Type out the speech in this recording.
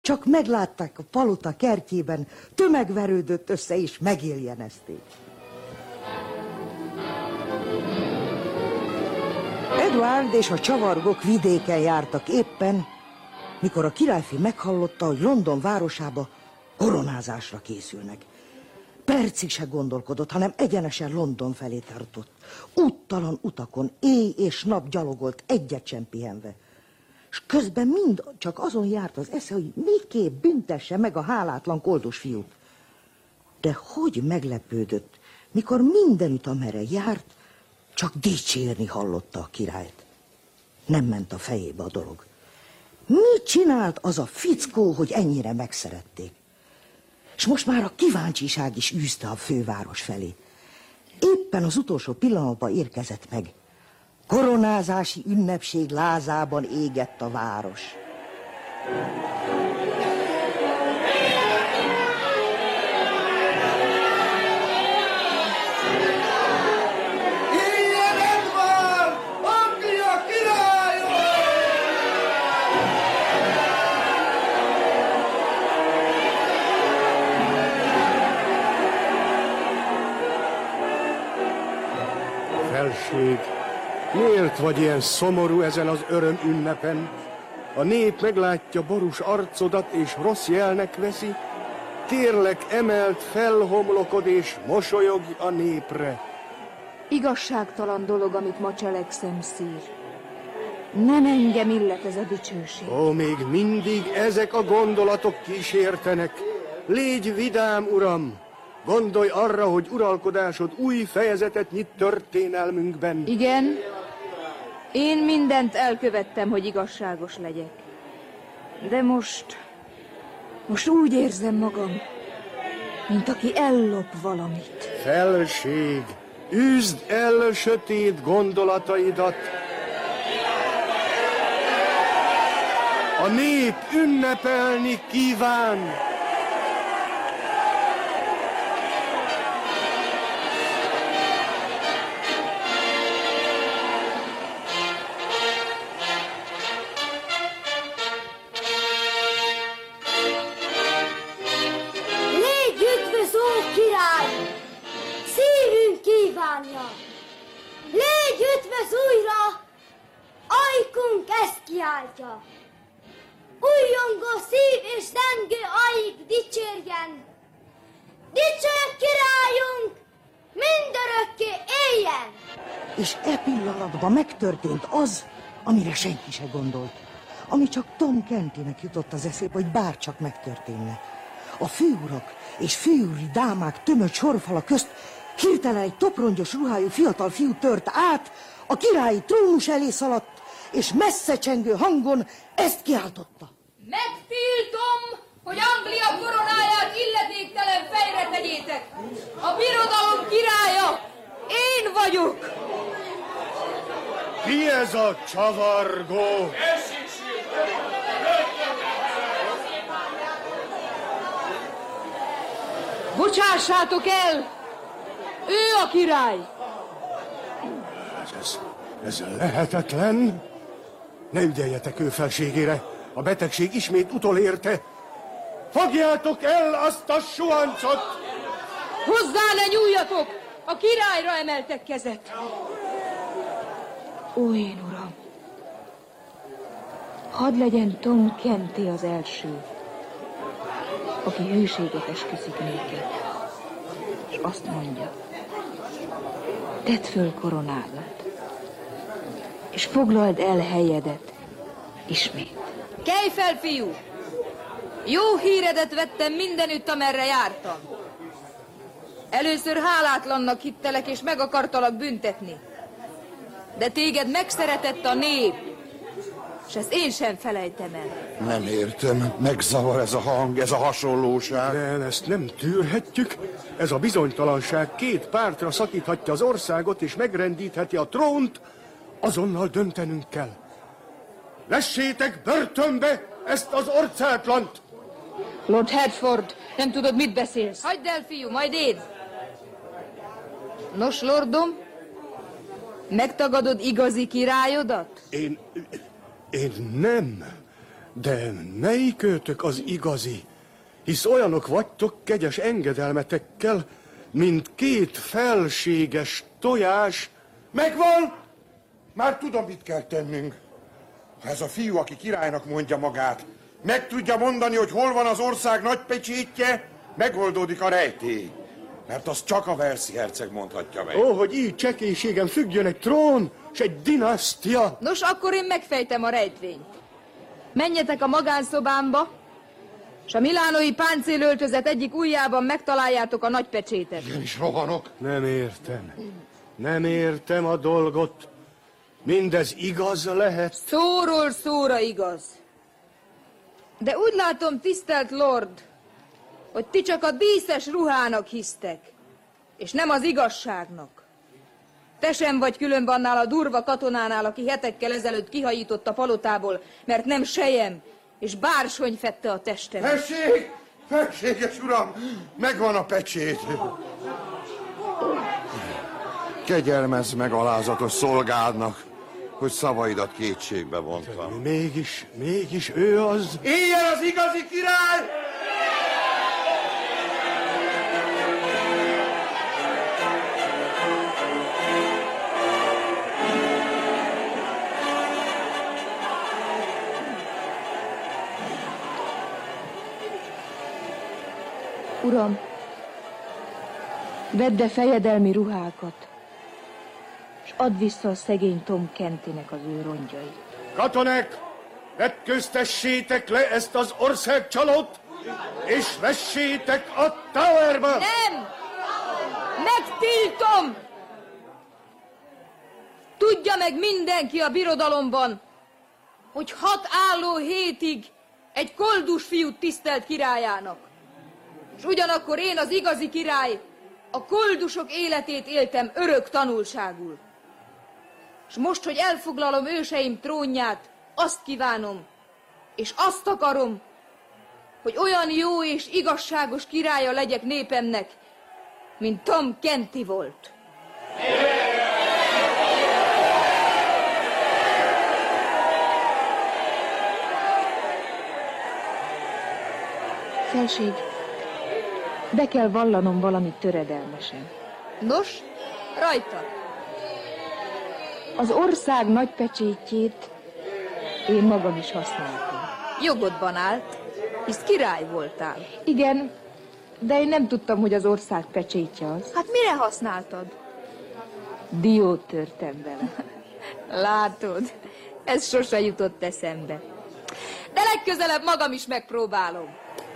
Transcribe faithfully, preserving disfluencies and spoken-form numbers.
Csak meglátták a palota kertjében, tömeg verődött össze, és megéljenezték. Eduárd és a csavargok vidéken jártak éppen, mikor a királyfi meghallotta, hogy London városába koronázásra készülnek. Percig se gondolkodott, hanem egyenesen London felé tartott. Úttalan utakon, éj és nap gyalogolt, egyet sem pihenve. És közben mind csak azon járt az esze, hogy miképp büntesse meg a hálátlan koldus fiút. De hogy meglepődött, mikor mindenütt, amerre járt, csak dicsérni hallotta a királyt. Nem ment a fejébe a dolog. Mit csinált az a fickó, hogy ennyire megszerették? És most már a kíváncsiság is űzte a főváros felé. Éppen az utolsó pillanatban érkezett meg. Koronázási ünnepség lázában égett a város. Felség, miért vagy ilyen szomorú ezen az öröm ünnepen? A nép meglátja borús arcodat, és rossz jelnek veszi. Kérlek, emelt fel homlokod, és mosolyogj a népre. Igazságtalan dolog, amit ma cselekszem, szír. Nem engem illet ez a dicsőség. Ó, még mindig ezek a gondolatok kísértenek. Légy vidám, uram! Gondolj arra, hogy uralkodásod új fejezetet nyit történelmünkben. Igen, én mindent elkövettem, hogy igazságos legyek. De most, most úgy érzem magam, mint aki ellop valamit. Felség, üzd el sötét gondolataidat. A nép ünnepelni kíván. Légy üdvöz újra, ajkunk ezt kiáltja. Újjongó szív és zengő ajk dicsérjen. Dicsők királyunk, mindörökké éljen! És e pillanatban megtörtént az, amire senki se gondolt. Ami csak Tom Kentynek jutott az eszébe, hogy bárcsak megtörténne. A főurak és főúri dámák tömött sorfala közt hirtelen egy toprongyos ruhájú fiatal fiú tört át, a királyi trónus elé szaladt, és messze csengő hangon ezt kiáltotta. Megtiltom, hogy Anglia koronáját illetéktelen fejre tegyétek! A birodalom királya én vagyok! Ki ez a csavargó? Bocsássátok el! Ő a király! Ez, ez lehetetlen. Ne ügyeljetek ő felségére. A betegség ismét utolérte. Fogjátok el azt a suhancot! Hozzá ne nyúljatok! A királyra emeltek kezet. Ó, én uram! Hadd legyen Tom Kenty az első, aki hűséget esküszik néked, és azt mondja, tedd föl koronádat, és foglald el helyedet ismét. Kelj fel, fiú! Jó híredet vettem mindenütt, amerre jártam. Először hálátlannak hittelek, és meg akartalak büntetni. De téged megszeretett a nép, és ezt én sem felejtem el. Nem értem, megzavar ez a hang, ez a hasonlóság. De ezt nem tűrhetjük. Ez a bizonytalanság két pártra szakíthatja az országot, és megrendítheti a trónt. Azonnal döntenünk kell. Vessétek börtönbe ezt az orcátlant! Lord Hertford, nem tudod, mit beszélsz. Hagyd el, fiú, majd én. Nos, lordom, megtagadod igazi királyodat? Én... én nem. De melyikőtök az igazi? Hisz olyanok vagytok kegyes engedelmetekkel, mint két felséges tojás. Megvan! Már tudom, mit kell tennünk. Ha ez a fiú, aki királynak mondja magát, meg tudja mondani, hogy hol van az ország nagypecsétje, megoldódik a rejtély. Mert azt csak a Velszi herceg mondhatja meg. Ó, hogy így csekélységem függjön egy trón, s egy dinasztia. Nos, akkor én megfejtem a rejtvényt. Menjetek a magánszobámba, és a milánói páncélöltözet egyik ujjában megtaláljátok a nagypecsétet. Igen, is rohanok. Nem értem. Nem értem a dolgot. Mindez igaz lehet? Szóról szóra igaz. De úgy látom, tisztelt Lord, hogy ti csak a díszes ruhának hisztek, és nem az igazságnak. Te sem vagy különben annál a durva katonánál, aki hetekkel ezelőtt kihajított a palotából, mert nem sejem, és bársony fette a testem. Felség! Felséges uram! Megvan a pecsét! Kegyelmezz meg alázatos szolgádnak, hogy szavaidat kétségbe vontam. Mégis, mégis ő az... Éljen az igazi király! Uram, vedd a fejedelmi ruhákat, és add vissza a szegény Tom Kentynek az ő rongyait. Katonák, vetköztessétek le ezt az országcsalót, és vessétek a Towerba! Nem! Megtiltom! Tudja meg mindenki a birodalomban, hogy hat álló hétig egy koldus fiút tisztelt királyának. És ugyanakkor én, az igazi király, a koldusok életét éltem örök tanulságul. És most, hogy elfoglalom őseim trónját, azt kívánom, és azt akarom, hogy olyan jó és igazságos királya legyek népemnek, mint Tom Kenty volt. Felség, be kell vallanom valamit töredelmesen. Nos, rajta. Az ország nagypecsétjét én magam is használtam. Jogodban állt, hisz király voltál. Igen, de én nem tudtam, hogy az ország pecsétje az. Hát mire használtad? Diót törtem vele. Látod, ez sose jutott eszembe. De legközelebb magam is megpróbálom.